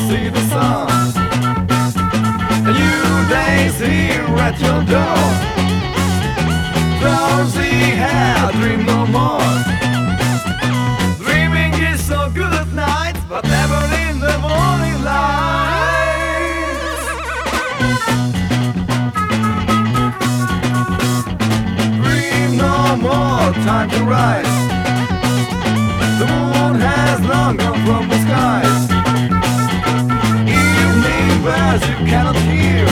see the sun. A new day's here at your door. Drowsy head, dream no more. Dreaming is so good at night, but never in the morning light. Dream no more, time to rise. The moon has long gone from the skies. Evening bells you cannot hear.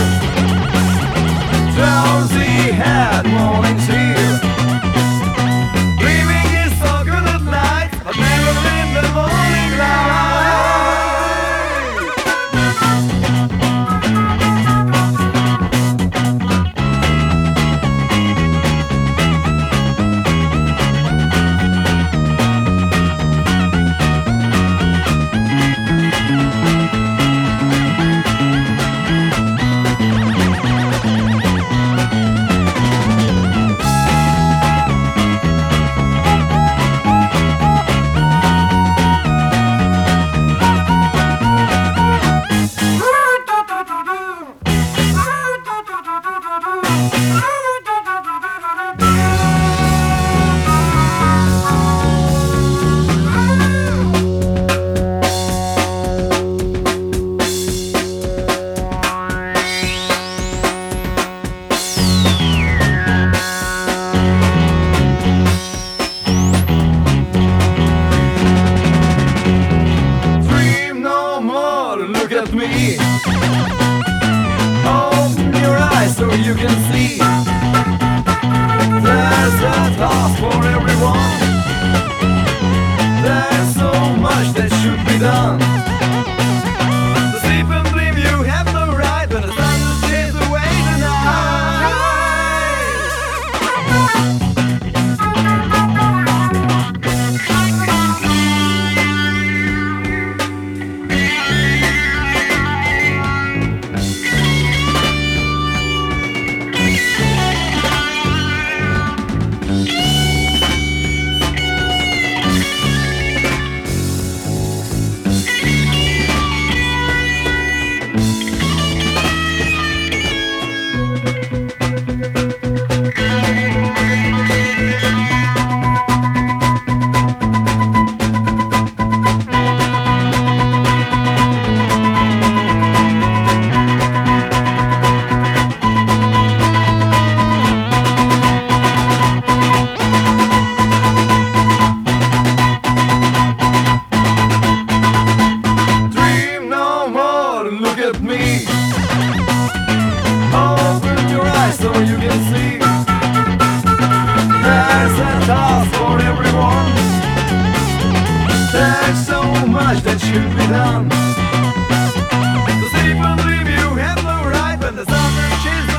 Drowsy head, morning's here. Dreaming is so good at night, but never in the morning light. Look at me. Open your eyes so you can see. There's a task for everyone. There's so much that should be done. To sleep and dream you have no right, when the sun will chase away the night. Look at me. Open your eyes so you can see. There's a task for everyone. There's so much that should be done. To sleep and dream you have no right, when the sun reaches